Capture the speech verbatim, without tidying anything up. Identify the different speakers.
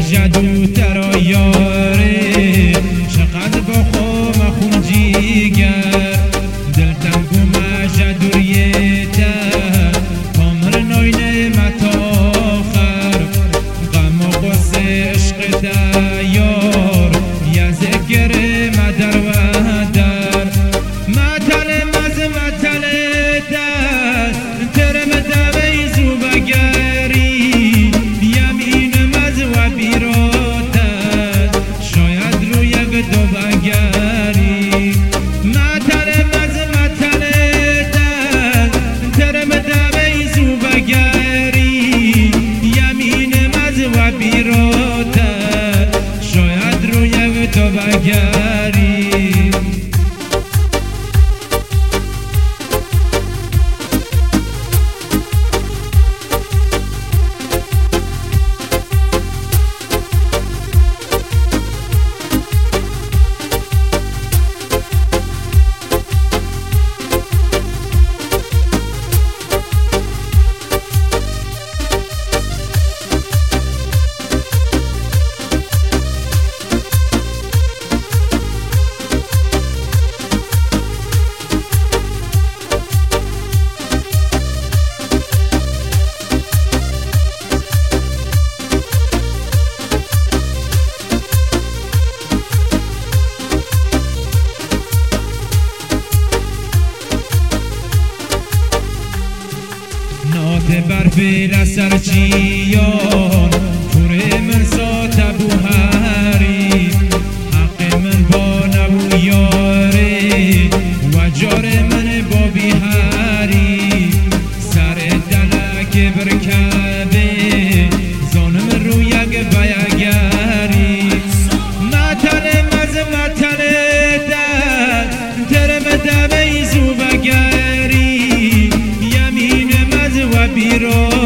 Speaker 1: جدو ترا یاره چقدر با خو مخون جیگر دل تنگو مجدوریته کامر ناینه متاخر غم و غصه عشق یار یا ذکر مدر و در متل مز متل در ترم دوی زو بگری یمین مز و بیراتت شاید رو یک دو بگری متل مز متل در ترم دوی زو بگری یمین مز و بیراتت شاید رو یک دو بگری نات برفی لسر چیان پور من سات بوهری حق من با نبو یاری و جار من با بیهاری سر دلک برکبه زانم رو یک بیگری متل مز متل در ترم دوی زو بگری یمین و بیرو